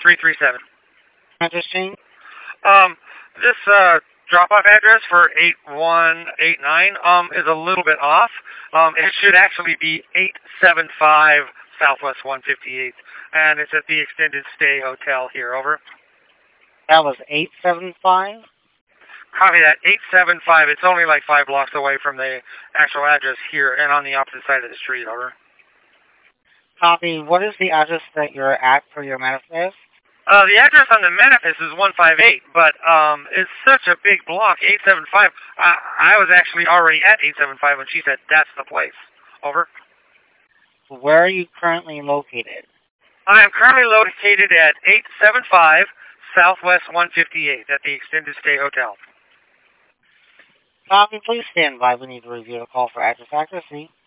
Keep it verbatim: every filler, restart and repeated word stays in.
three three seven. Address change? Um, this uh, drop-off address for eight one eight nine um, is a little bit off. Um, it should actually be eight seven five Southwest one fifty-eighth, and it's at the Extended Stay Hotel here, over. That was eight seven five? Copy that, eight seven five. It's only like five blocks away from the actual address here and on the opposite side of the street, over. Copy. What is the address that you're at for your manifest? Uh, the address on the manifest is one five eight, but um, it's such a big block, eight seven five. I, I was actually already at eight seven five when she said, that's the place. Over. Where are you currently located? I am currently located at eight seven five Southwest one fifty-eighth at the Extended Stay Hotel. Copy. Please stand by. We need to review the call for address accuracy.